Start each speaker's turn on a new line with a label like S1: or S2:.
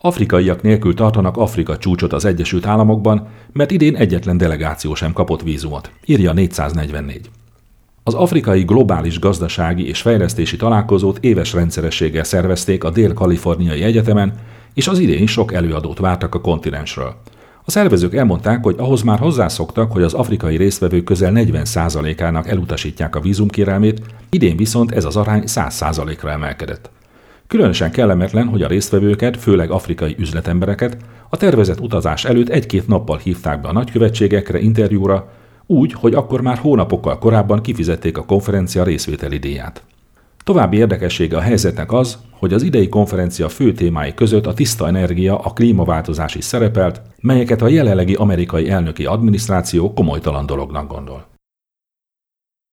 S1: Afrikaiak nélkül tartanak Afrika csúcsot az Egyesült Államokban, mert idén egyetlen delegáció sem kapott vízumot, írja 444. Az afrikai globális gazdasági és fejlesztési találkozót éves rendszerességgel szervezték a Dél-Kaliforniai Egyetemen, és az idén is sok előadót vártak a kontinensről. A szervezők elmondták, hogy ahhoz már hozzászoktak, hogy az afrikai résztvevők közel 40%-ának elutasítják a vízumkérelmét, idén viszont ez az arány 100%-ra emelkedett. Különösen kellemetlen, hogy a résztvevőket, főleg afrikai üzletembereket a tervezett utazás előtt 1-2 nappal hívták be a nagykövetségekre, interjúra, úgy, hogy akkor már hónapokkal korábban kifizették a konferencia részvételi díját. További érdekessége a helyzetnek az, hogy az idei konferencia fő témái között a tiszta energia, a klímaváltozás is szerepelt, melyeket a jelenlegi amerikai elnöki adminisztráció komolytalan dolognak gondol.